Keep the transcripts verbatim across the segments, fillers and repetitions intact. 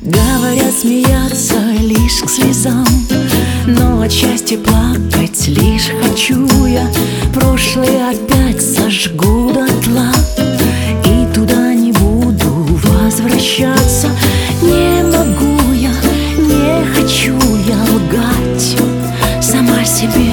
Говорят, смеяться лишь к слезам, но от счастья плакать лишь хочу я. Прошлое опять сожгу дотла, и туда не буду возвращаться. Не могу я, не хочу я лгать сама себе.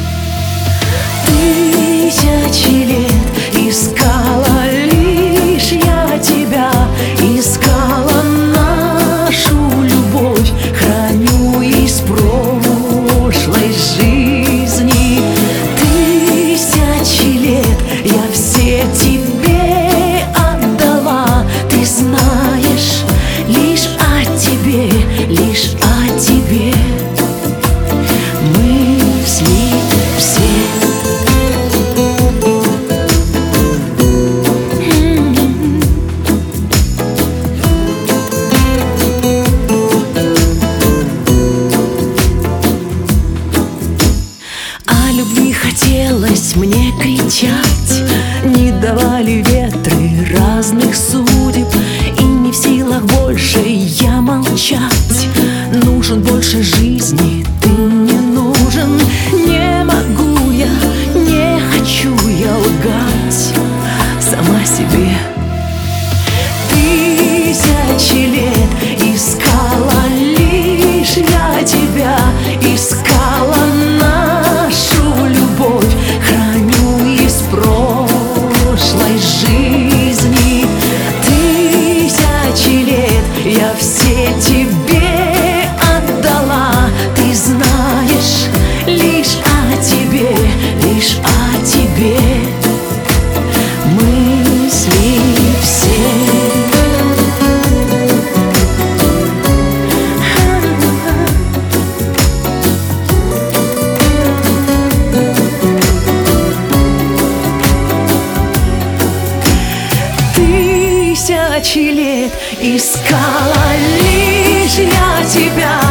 Тысячи лет искала лишь я тебя, искала нашу любовь, храню из прошлой жизни. Тысячи лет я все тебе отдала, ты знаешь, лишь о тебе, лишь о тебе мысли все. Хотелось мне кричать, не давали ветры разных судеб, и не в силах больше я молчать. Нужен больше жизни, ты не нужен. Не могу я, не хочу я лгать сама себе. Тысячи лет искала лишь я тебя, искала нашу любовь, храню из прошлой жизни. Тысячи лет я все тебе отдала, ты знаешь, лишь о тебе, лишь о тебе мысли все. Тысячи лет искала лишь я тебя,